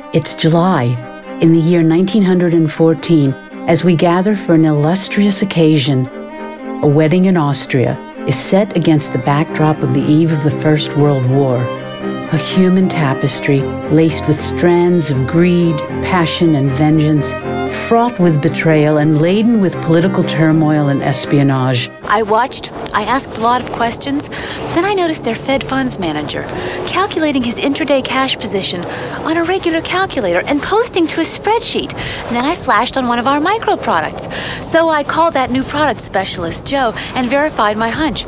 It's July, in the year 1914, as we gather for an illustrious occasion. A wedding in Austria is set against the backdrop of the eve of the First World War. A human tapestry laced with strands of greed, passion, and vengeance, fraught with betrayal and laden with political turmoil and espionage. I watched, I asked a lot of questions, then I noticed their Fed funds manager calculating his intraday cash position on a regular calculator and posting to a spreadsheet. And then I flashed on one of our micro products. So I called that new product specialist, Joe, and verified my hunch.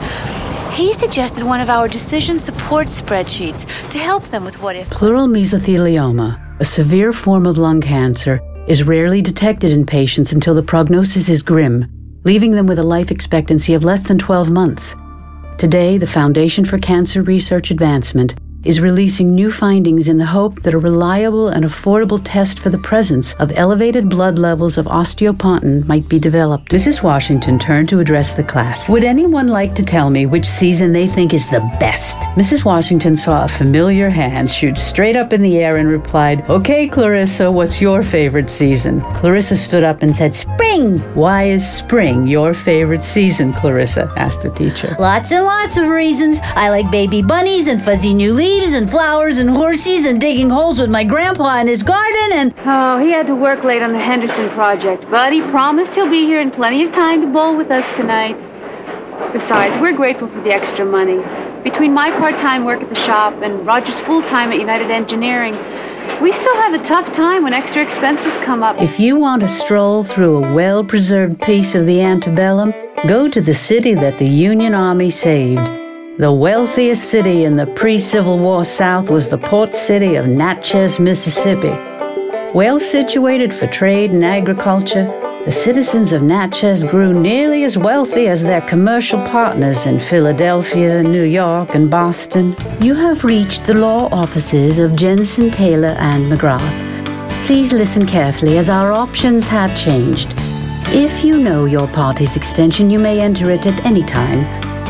He suggested one of our decision support spreadsheets to help them with what if... Pleural mesothelioma, a severe form of lung cancer, is rarely detected in patients until the prognosis is grim, leaving them with a life expectancy of less than 12 months. Today, the Foundation for Cancer Research Advancement is releasing new findings in the hope that a reliable and affordable test for the presence of elevated blood levels of osteopontin might be developed. Mrs. Washington turned to address the class. Would anyone like to tell me which season they think is the best? Mrs. Washington saw a familiar hand shoot straight up in the air and replied, "Okay, Clarissa, what's your favorite season?" Clarissa stood up and said, "Spring." "Why is spring your favorite season, Clarissa?" asked the teacher. Lots and lots of reasons. I like baby bunnies and fuzzy new leaves and flowers and horses and digging holes with my grandpa in his garden and... Oh, he had to work late on the Henderson project, but he promised he'll be here in plenty of time to bowl with us tonight. Besides, we're grateful for the extra money. Between my part-time work at the shop and Roger's full-time at United Engineering, we still have a tough time when extra expenses come up. If you want to stroll through a well-preserved piece of the antebellum, go to the city that the Union Army saved. The wealthiest city in the pre-Civil War South was the port city of Natchez, Mississippi. Well situated for trade and agriculture, the citizens of Natchez grew nearly as wealthy as their commercial partners in Philadelphia, New York, and Boston. You have reached the law offices of Jensen, Taylor, and McGrath. Please listen carefully as our options have changed. If you know your party's extension, you may enter it at any time.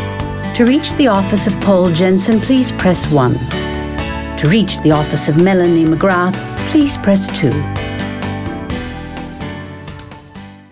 To reach the office of Paul Jensen, please press 1. To reach the office of Melanie McGrath, please press 2.